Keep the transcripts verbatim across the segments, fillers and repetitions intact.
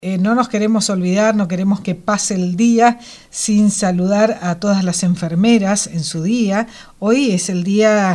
Eh, no nos queremos olvidar, no queremos que pase el día sin saludar a todas las enfermeras en su día. Hoy es el día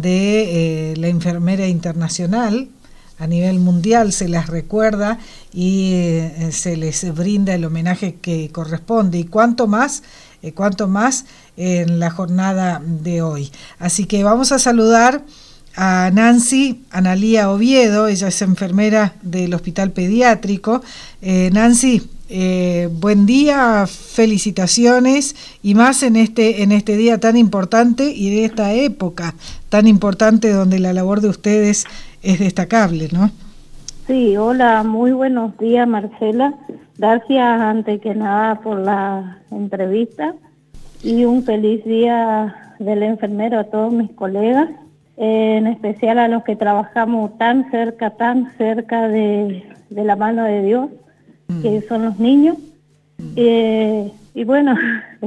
de eh, la enfermera internacional. A nivel mundial se las recuerda y eh, se les brinda el homenaje que corresponde. Y cuánto más, eh, cuánto más en la jornada de hoy. Así que vamos a saludar a Nancy Analía Oviedo. Ella es enfermera del Hospital Pediátrico. Eh, Nancy, eh, buen día, felicitaciones, y más en este, en este día tan importante y de esta época tan importante donde la labor de ustedes es destacable, ¿no? Sí, hola, muy buenos días, Marcela. Gracias antes que nada por la entrevista y un feliz día del enfermero a todos mis colegas. Eh, en especial a los que trabajamos tan cerca, tan cerca de, de la mano de Dios, mm. que son los niños. Mm. Eh, y bueno,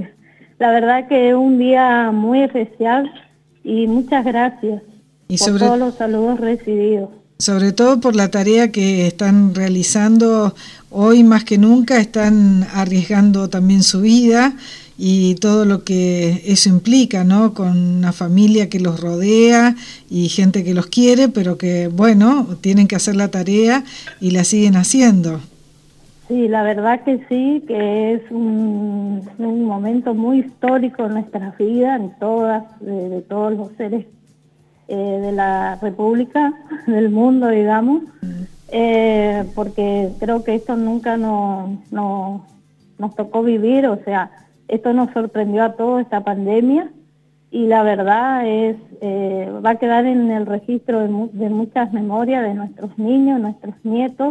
la verdad que es un día muy especial y muchas gracias y por sobre, todos los saludos recibidos. Sobre todo por la tarea que están realizando hoy más que nunca, están arriesgando también su vida y todo lo que eso implica, ¿no? Con una familia que los rodea y gente que los quiere, pero que, bueno, tienen que hacer la tarea y la siguen haciendo. Sí, la verdad que sí, que es un, un momento muy histórico en nuestras vidas, en todas, de, de todos los seres eh, de la República, del mundo, digamos, mm. eh, porque creo que esto nunca no, no, nos tocó vivir, o sea, esto nos sorprendió a todos, esta pandemia, y la verdad es, eh, va a quedar en el registro de, mu de muchas memorias de nuestros niños, nuestros nietos,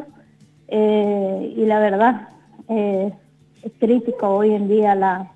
eh, y la verdad eh, es crítico hoy en día la,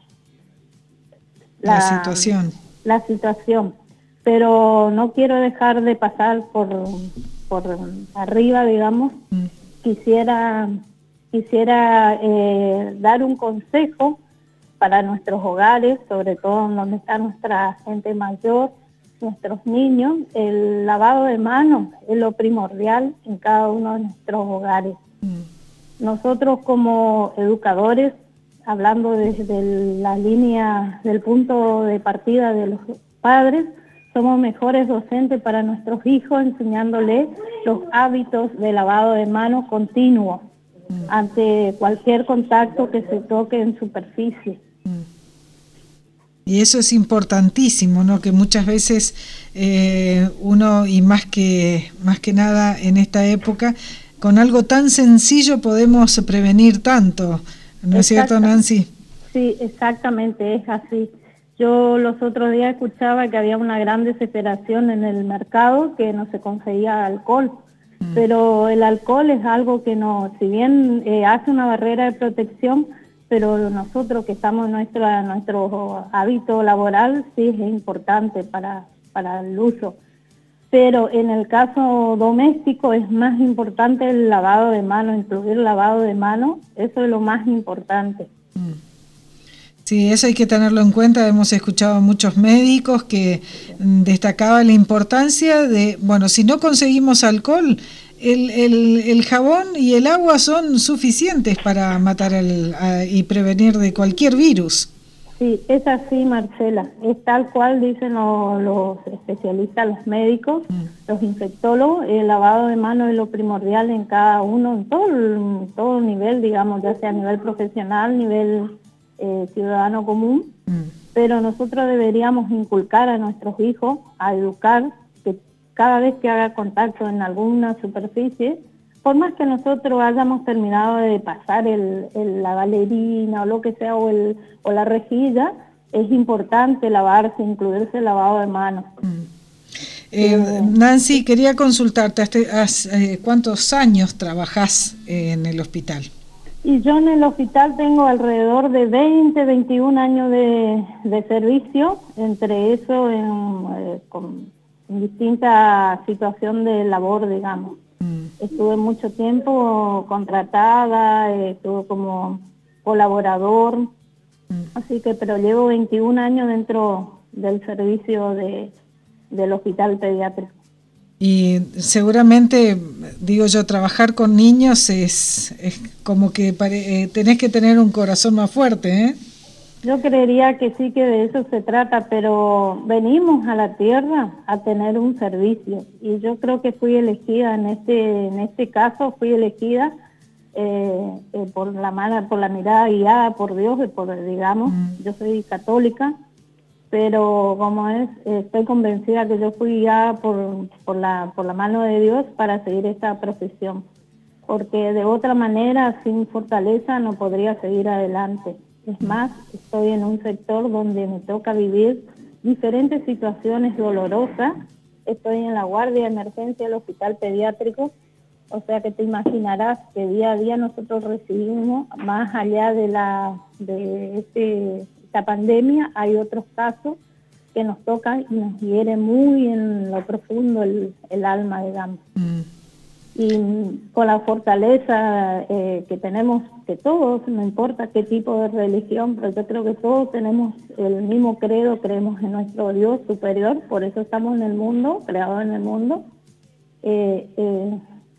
la, la situación. La situación, pero no quiero dejar de pasar por, por arriba, digamos. Mm. Quisiera, quisiera eh, dar un consejo para nuestros hogares, sobre todo donde está nuestra gente mayor, nuestros niños. El lavado de manos es lo primordial en cada uno de nuestros hogares. Mm. Nosotros como educadores, hablando desde la línea del punto de partida de los padres, somos mejores docentes para nuestros hijos, enseñándoles los hábitos de lavado de manos continuo mm. ante cualquier contacto que se toque en superficie. Y eso es importantísimo, ¿no? Que muchas veces eh, uno, y más que, más que nada en esta época, con algo tan sencillo podemos prevenir tanto, ¿no es cierto, Nancy? Sí, exactamente, es así. Yo los otros días escuchaba que había una gran desesperación en el mercado, que no se conseguía alcohol, mm. pero el alcohol es algo que no, si bien eh, hace una barrera de protección, pero nosotros que estamos en nuestra, nuestro hábito laboral, sí es importante para, para el uso. Pero en el caso doméstico es más importante el lavado de manos, incluir lavado de manos, eso es lo más importante. Sí, eso hay que tenerlo en cuenta. Hemos escuchado a muchos médicos que destacaban la importancia de, bueno, si no conseguimos alcohol, El, el, el jabón y el agua son suficientes para matar el, a, y prevenir de cualquier virus. Sí, es así, Marcela. Es tal cual dicen los, los especialistas, los médicos, mm. los infectólogos. El lavado de manos es lo primordial en cada uno, en todo, en todo nivel, digamos, ya sea a nivel profesional, nivel eh, ciudadano común. Mm. Pero nosotros deberíamos inculcar a nuestros hijos, a educar, cada vez que haga contacto en alguna superficie, por más que nosotros hayamos terminado de pasar el, el, la valerina o lo que sea, o, el, o la rejilla, es importante lavarse, incluirse el lavado de manos. Mm. Eh, eh, Nancy, quería consultarte, ¿hace, eh, ¿cuántos años trabajás en el hospital? Y yo en el hospital tengo alrededor de veinte, veintiún años de, de servicio, entre eso en, eh, con en distinta situación de labor, digamos. Mm. Estuve mucho tiempo contratada, estuve como colaborador, mm. así que, pero llevo veintiún años dentro del servicio de, del hospital pediátrico. Y seguramente, digo yo, trabajar con niños es, es como que pare, eh, tenés que tener un corazón más fuerte, ¿eh? Yo creería que sí, que de eso se trata, pero venimos a la tierra a tener un servicio y yo creo que fui elegida en este en este caso, fui elegida eh, eh, por la mala, por la mirada guiada por Dios, por digamos, mm. yo soy católica, pero como es, estoy convencida que yo fui guiada por por la por la mano de Dios para seguir esta profesión, porque de otra manera, sin fortaleza, no podría seguir adelante. Es más, estoy en un sector donde me toca vivir diferentes situaciones dolorosas. Estoy en la guardia de emergencia del hospital pediátrico, o sea que te imaginarás que día a día nosotros recibimos, más allá de la de este, esta pandemia, hay otros casos que nos tocan y nos hieren muy en lo profundo el, el alma, digamos. Mm. Y con la fortaleza eh, que tenemos, que todos, no importa qué tipo de religión, pero yo creo que todos tenemos el mismo credo, creemos en nuestro Dios superior, por eso estamos en el mundo, creados en el mundo, eh, eh,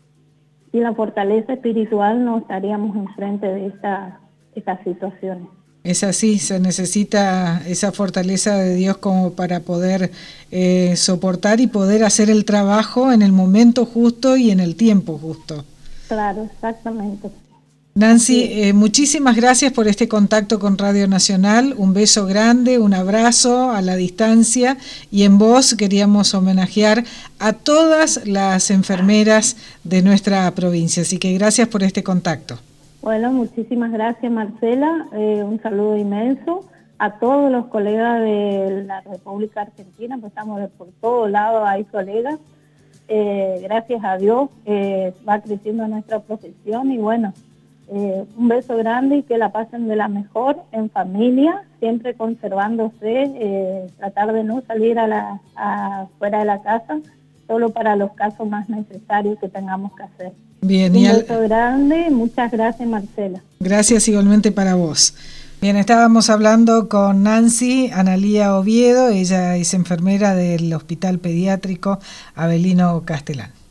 y la fortaleza espiritual no estaríamos enfrente de esta, estas situaciones. Es así, se necesita esa fortaleza de Dios como para poder eh, soportar y poder hacer el trabajo en el momento justo y en el tiempo justo. Claro, exactamente. Nancy, eh, muchísimas gracias por este contacto con Radio Nacional, un beso grande, un abrazo a la distancia, y en vos queríamos homenajear a todas las enfermeras de nuestra provincia, así que gracias por este contacto. Bueno, muchísimas gracias, Marcela, eh, un saludo inmenso a todos los colegas de la República Argentina, pues estamos por todos lados, hay colegas, eh, gracias a Dios eh, va creciendo nuestra profesión y bueno, eh, un beso grande y que la pasen de la mejor en familia, siempre conservándose, eh, tratar de no salir a la a, fuera de la casa, solo para los casos más necesarios que tengamos que hacer. Bien, un y al... beso grande, muchas gracias, Marcela. Gracias igualmente para vos. Bien, estábamos hablando con Nancy Analía Oviedo, ella es enfermera del Hospital Pediátrico Avelino Castelán.